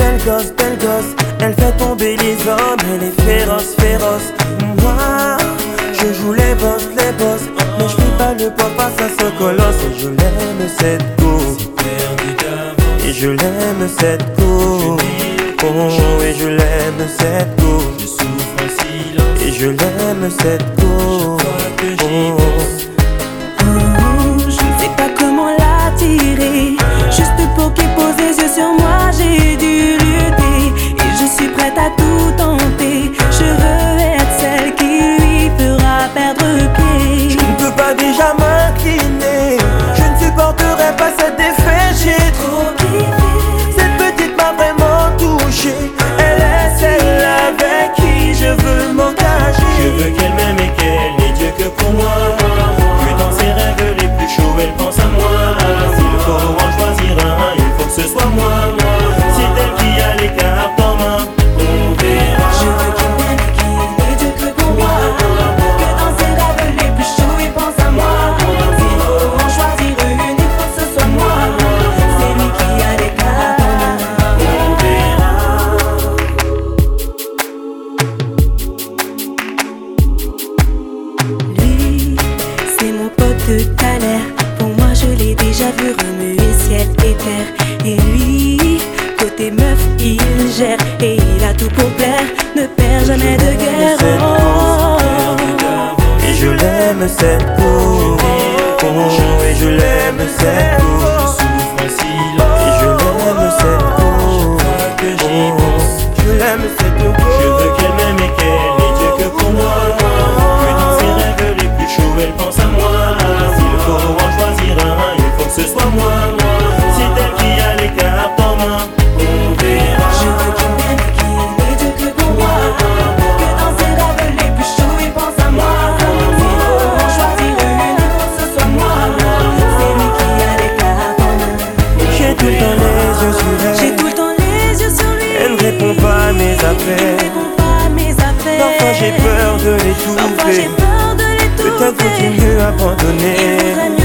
belle gosse, elle fait tomber les hommes, elle est féroce, féroce. Moi, je joue les boss, mais je fais pas le poids face à ce colosse. Et je l'aime cette go, et je l'aime cette go, oh, et je l'aime cette go, Je souffre en silence et je l'aime cette go, oh. Je ne sais pas comment l'attirer, juste pour qu'il pose les yeux sur moi. J'ai dû lutter et je suis prête à tout tenter. Je veux être celle qui lui fera perdre pied. Je ne peux pas déjà m'incliner, je ne supporterai pas cet effet. J'ai trop kiffé, cette petite m'a vraiment touché. Elle est celle avec qui je veux m'engager. Je veux qu'elle m'aime et qu'elle n'ait Dieu que pour moi. Que dans ses rêves les plus chauds elle pense à moi. S'il faut en choisir un, il faut que ce soit moi. C'est elle qui a les cartes en main, on verra. Je veux qu'il m'aime et qu'il n'ait Dieu que pour moi. Que dans ses rêves les plus chauds il pense à moi. S'il faut en choisir une, il faut que ce soit moi. C'est lui qui a les cartes en main, On verra. Lui, c'est mon pote de galère. Pour moi, je l'ai déjà vu remuer ciel et terre. Et lui, côté meuf, il gère. Et il a tout pour plaire, ne perd jamais de guerre. Et je l'aime cette go, oh, et je l'aime cette go, Je souffre en silence et je l'aime cette go, que j'y oh, pense. je l'aime cette go. Je veux qu'elle m'aime et qu'elle n'ait Dieu que pour moi. Que dans ses rêves les plus chauds elle pense à moi. S'il faut en choisir un, il faut que ce soit moi. C'est elle qui a les cartes en main, on verra. Je veux qu'il m'aime et qu'il n'ait Dieu que pour moi. Que dans ses rêves les plus chauds il pense à moi. S'il faut en choisir une, il faut que ce soit moi. C'est lui qui a les cartes en main. J'ai tout le temps les yeux sur J'ai elle, tout le temps les yeux sur lui. elle ne répond pas à mes Il appels. répond pas à mes affaires. Parfois j'ai peur de Parfois j'ai l'étouffer, peur de l'étouffer. peut-être faut-il mieux Il abandonner. faudrait